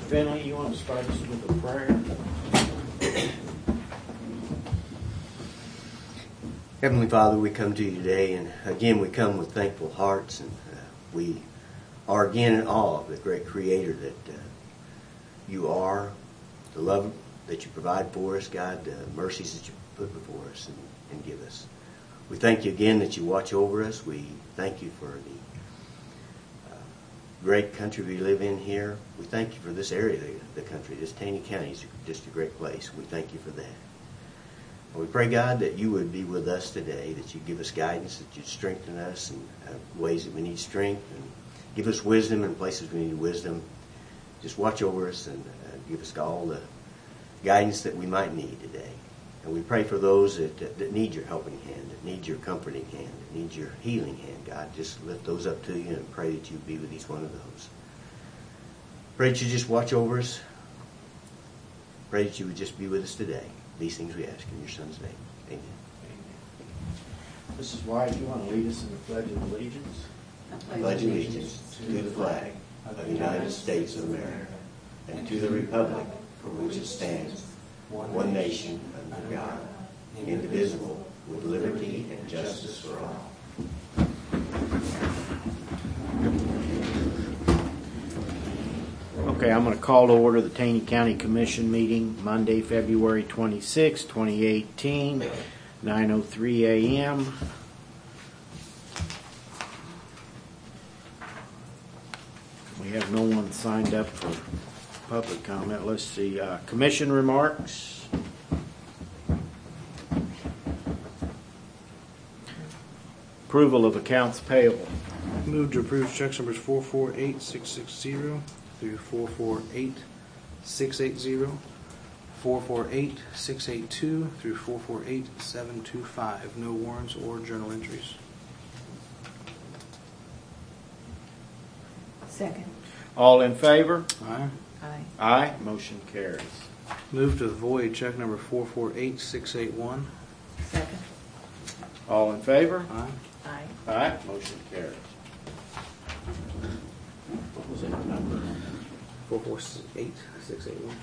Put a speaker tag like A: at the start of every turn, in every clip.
A: Finley, you want to start us with a prayer?
B: Heavenly Father, we come to you today, and again we come with thankful hearts, and we are again in awe of the great Creator that you are, the love that you provide for us, God, the mercies that you put before us and give us. We thank you again that you watch over us. We thank you for the great country we live in here. We thank you for this area of the country. This Taney County is just a great place. We thank you for that. And we pray, God, that you would be with us today, that you'd give us guidance, that you'd strengthen us in ways that we need strength, and give us wisdom in places we need wisdom. Just watch over us and give us all the guidance that we might need today. And we pray for those that need your helping hand, that need your comforting hand, that need your healing hand, God. Just lift those up to you and pray that you be with each one of those. Pray that you just watch over us. Pray that you would just be with us today. These things we ask in your Son's name. Amen.
A: Amen. Mrs. White, you want to lead us in the Pledge of Allegiance?
B: I pledge allegiance to the flag of the United States of America and to the republic for which it stands, one nation under God, indivisible, with liberty and justice for all.
A: Okay, I'm going to call to order the Taney County Commission meeting Monday, February 26, 2018, 9:03 a.m. We have no one signed up for public comment. Let's see. Commission remarks. Approval of accounts payable.
C: Move to approve checks numbers 448660 through 448680, 448682 through 448725. No warrants or journal entries.
D: Second.
A: All in favor?
C: Aye.
D: Aye.
A: Aye. Motion carries.
C: Move to void check number 448681.
D: Second.
A: All in favor?
C: Aye.
D: Aye.
A: Aye. Motion carries. What was that number?
C: 448681.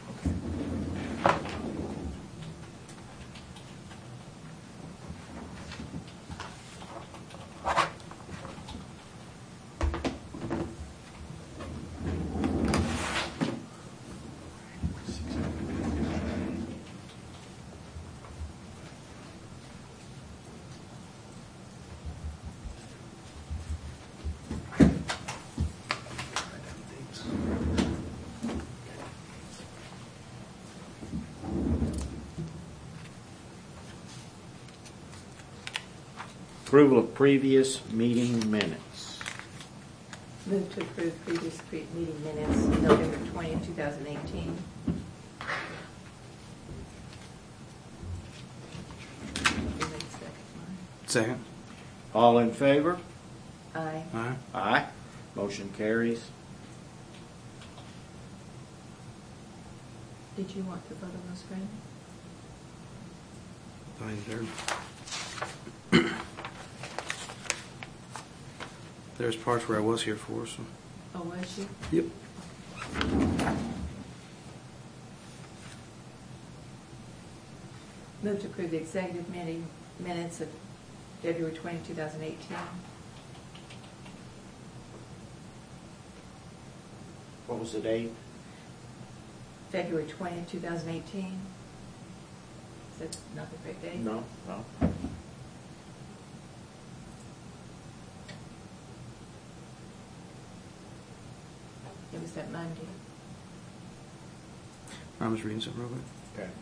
A: Approval of previous meeting minutes.
D: Move to approve previous meeting minutes, November 20th, 2018.
C: Second.
A: All in favor?
D: Aye.
C: Aye.
A: Aye. Motion carries.
D: Did you want to vote on those, Brandon?
C: Fine, there's parts where I was here for, so.
D: Oh, was you?
C: Yep.
D: Move to approve the executive meeting minutes of February 20, 2018.
A: What was the date?
D: February 20th, 2018. Is that not the correct date?
A: No.
D: It was that Monday.
C: I'm just reading something real quick.
A: Okay.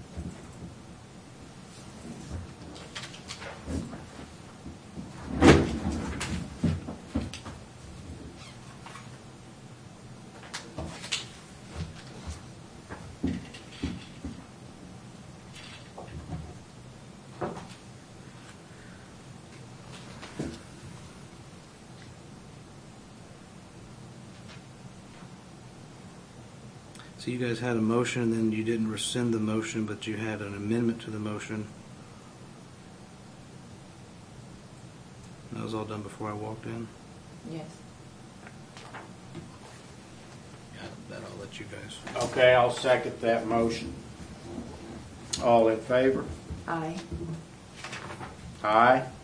C: So you guys had a motion, and then you didn't rescind the motion, but you had an amendment to the motion. That was all done before I walked in.
D: Yes.
C: Yeah, that I'll let let you guys.
A: Okay, I'll second that motion. All in favor?
D: Aye.
A: Aye.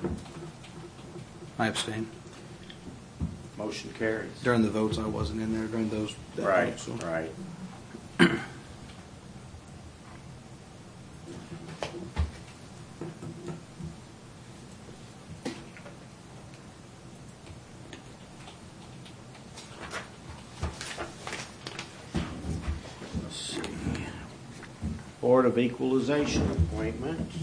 C: I abstain.
A: Motion carries.
C: During the votes, I wasn't in there during those. that
A: Right,
C: vote, so.
A: right. Let's see. Board of Equalization appointments.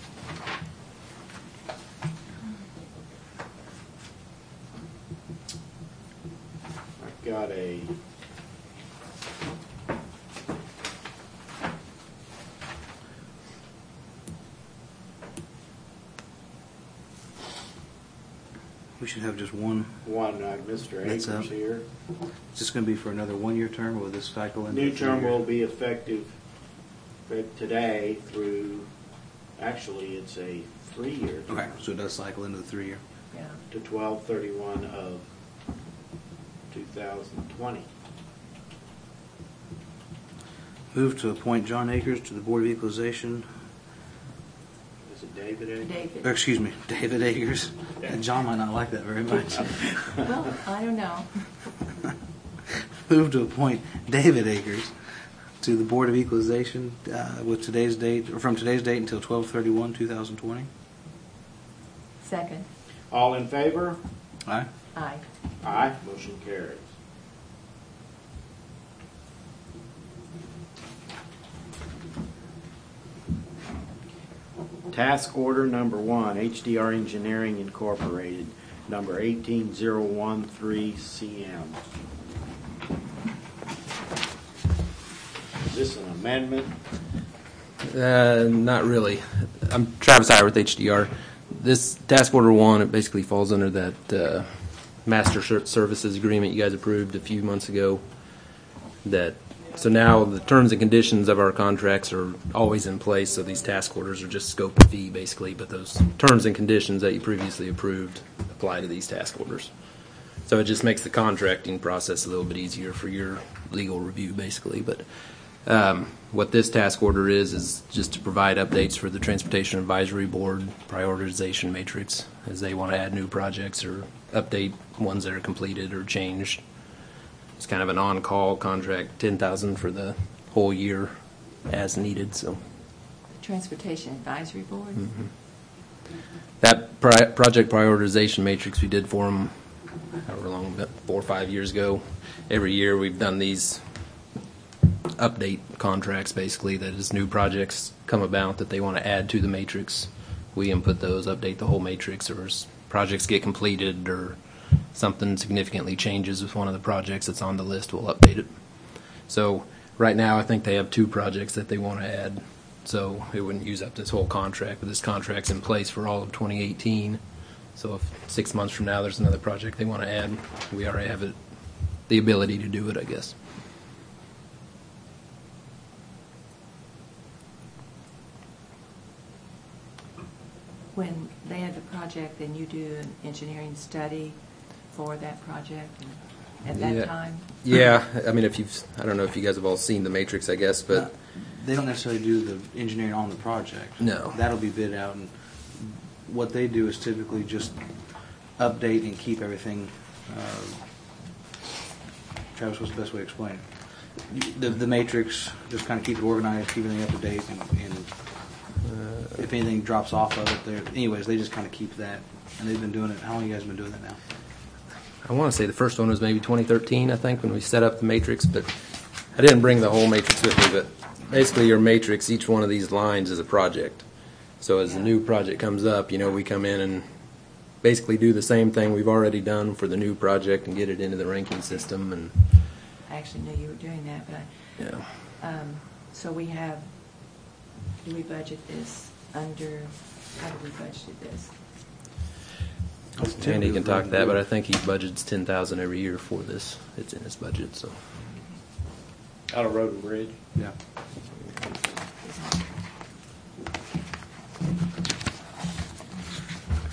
A: I've got a
C: We should have just one.
A: Mr.
C: That's
A: Akers
C: up.
A: here.
C: Is this going to be for another one-year term, or will this cycle into
A: New
C: a
A: term
C: 3-year?
A: will be effective today through, actually, it's a 3-year term.
C: Okay, so it does cycle into the 3-year.
D: Yeah.
A: To 12/31 of 2020.
C: Move to appoint John Akers to the Board of Equalization.
A: Is it David Akers?
D: David.
C: Or, excuse me, David Akers.
A: Yeah.
C: John might not like that very much.
D: Well, I don't know.
C: Move to appoint David Akers to the Board of Equalization with today's date, or from today's date until 12/31/2020.
D: Second.
A: All in favor?
C: Aye.
D: Aye.
A: Aye. Motion carries. Task order number 1, HDR Engineering Incorporated, number 18013CM. Is this an amendment?
E: Not really. I'm Travis Hire with HDR. This task order 1, it basically falls under that master services agreement you guys approved a few months ago. So now the terms and conditions of our contracts are always in place, so these task orders are just scope and fee basically, but those terms and conditions that you previously approved apply to these task orders. So it just makes the contracting process a little bit easier for your legal review basically. But what this task order is just to provide updates for the Transportation Advisory Board prioritization matrix as they want to add new projects or update ones that are completed or changed. It's kind of an on-call contract, $10,000 for the whole year as needed. So
D: Transportation Advisory Board.
E: that project prioritization matrix we did for them however long, about 4 or 5 years ago. Every year we've done these update contracts basically, that as new projects come about that they want to add to the matrix, we input those, update the whole matrix, or as projects get completed or something significantly changes with one of the projects that's on the list, we'll update it. So right now I think they have 2 projects that they want to add, so it wouldn't use up this whole contract, but this contract's in place for all of 2018. So if 6 months from now there's another project they want to add, we already have the ability to do it, I guess.
D: When they have a project, then you do an engineering study for that project at that
E: Yeah.
D: time?
E: Yeah, I mean, I don't know if you guys have all seen the matrix, I guess, but
C: They don't necessarily do the engineering on the project.
E: No.
C: That'll be bid out, and what they do is typically just update and keep everything. Travis, what's the best way to explain it? The matrix, just kind of keep it organized, keep everything up to date, and if anything drops off of it, anyways, they just kind of keep that. And they've been doing it. How long have you guys been doing that now?
E: I want to say the first one was maybe 2013, I think, when we set up the matrix, but I didn't bring the whole matrix with me, but basically your matrix, each one of these lines is a project. So as a new project comes up, we come in and basically do the same thing we've already done for the new project and get it into the ranking system. And
D: I actually knew you were doing that, but so do we budget this under, how do we budget this?
E: Andy can talk that, but I think he budgets $10,000 every year for this. It's in his budget, so.
A: Out of Road and Bridge?
C: Yeah.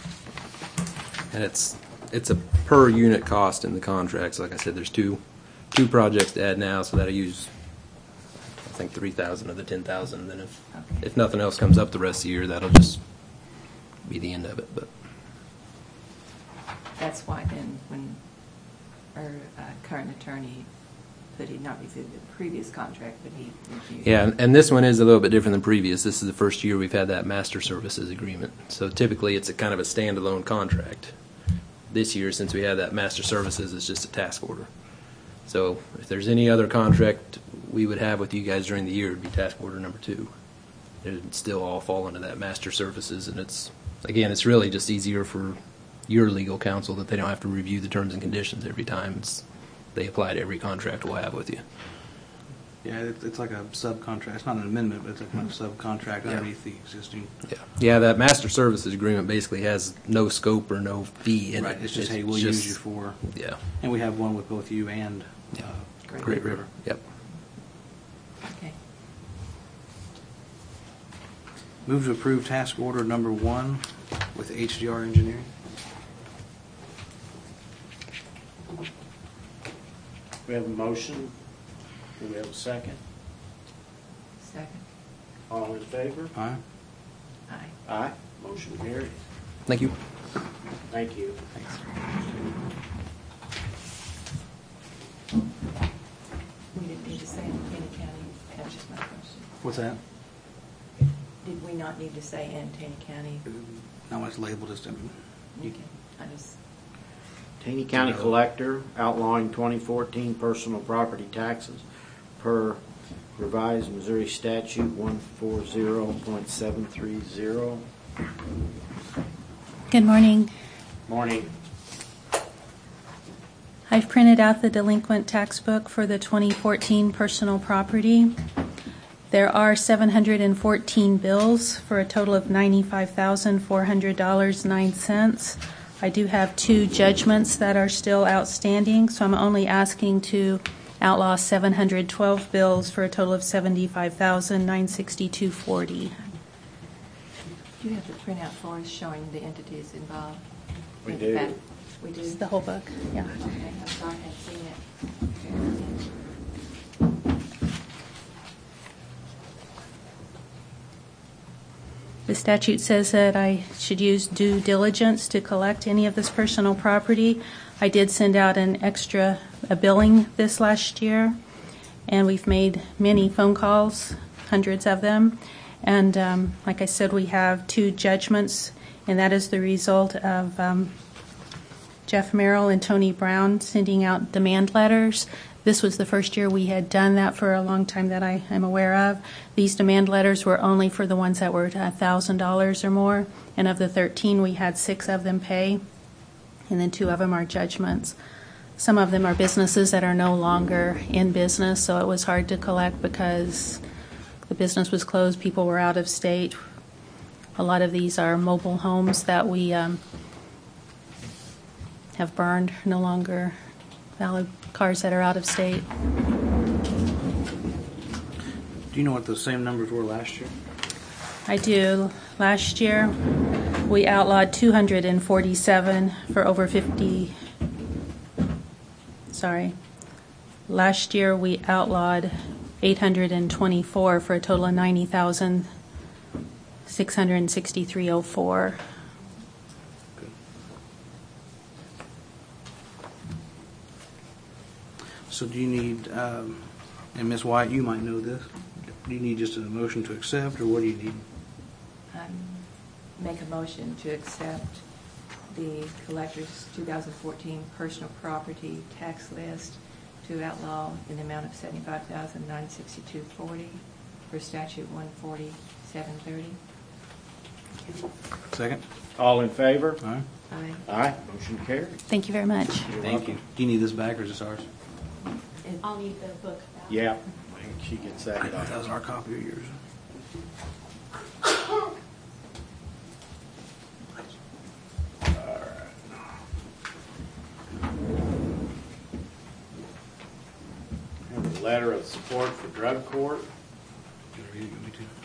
E: And it's a per unit cost in the contracts. Like I said, there's two 2 projects to add now, so that'll use, I think, 3,000 of the 10,000. Then if nothing else comes up the rest of the year, that'll just be the end of it. But
D: That's why then when our current attorney that he not reviewed the previous contract, but he reviewed.
E: yeah, and this one is a little bit different than previous. This is the first year we've had that master services agreement. So typically it's a kind of a standalone contract. This year, since we have that master services, it's just a task order. So if there's any other contract we would have with you guys during the year, it'd be task order number 2. It would still all fall into that master services, and it's really just easier for your legal counsel that they don't have to review the terms and conditions every time. They apply to every contract we'll have with you.
C: Yeah, it's like a subcontract. It's not an amendment, but it's like a subcontract underneath the existing.
E: Yeah, that master services agreement basically has no scope or no fee in
C: Right,
E: it.
C: it's just, hey, we'll use you for.
E: Yeah.
C: And we have one with both you and
E: Great River. Yep.
D: Okay.
C: Move to approve task order number 1 with HDR Engineering.
A: We have a motion. Do we have a second?
D: Second.
A: All in favor?
C: Aye.
D: Aye.
A: Aye. Motion carries.
E: Thank you.
A: Thank you.
D: We didn't need to say in Taney County. That's just my question.
C: What's that?
D: Did we not need to say in Taney County?
C: No, it's labeled as.
D: Okay. I just.
A: Taney County Collector outlawing 2014 personal property taxes per revised Missouri Statute 140.730.
F: Good morning.
A: Morning.
F: I've printed out the delinquent tax book for the 2014 personal property. There are 714 bills for a total of $95,400.09. I do have 2 judgments that are still outstanding, so I'm only asking to outlaw 712 bills for a total of $75,962.40.
D: Do you have the printout for us showing the entities involved?
A: We
D: In
A: do.
D: fact, we do.
F: The whole book, yeah.
D: Okay, I'm sorry, I hadn't seen it.
F: The statute says that I should use due diligence to collect any of this personal property. I did send out a billing this last year, and we've made many phone calls, hundreds of them. And like I said, we have 2 judgments, and that is the result of Jeff Merrill and Tony Brown sending out demand letters. This was the first year we had done that for a long time that I am aware of. These demand letters were only for the ones that were $1,000 or more, and of the 13, we had 6 of them pay, and then 2 of them are judgments. Some of them are businesses that are no longer in business, so it was hard to collect because the business was closed, people were out of state. A lot of these are mobile homes that we have burned, no longer valid cars that are out of state.
C: Do you know what the same numbers were last year?
F: I do. Last year, we outlawed 247 for over 50. Sorry. Last year, we outlawed 824 for a total of $90,663.04.
C: So do you need, and Ms. White, you might know this, do you need just a motion to accept, or what do you need?
D: Make a motion to accept the collector's 2014 personal property tax list to outlaw in the amount of $75,962.40 for statute 140.730.
C: Second?
A: All in favor?
C: All right.
D: Aye.
A: Aye. Motion carries.
F: Thank you very much.
C: Thank you. Do you need this back, or is this ours?
F: I'll need the book back.
A: Yeah. I think she gets that.
C: That was our copy of yours.
A: Have a letter of support for drug court.
C: Can you read it? Me too.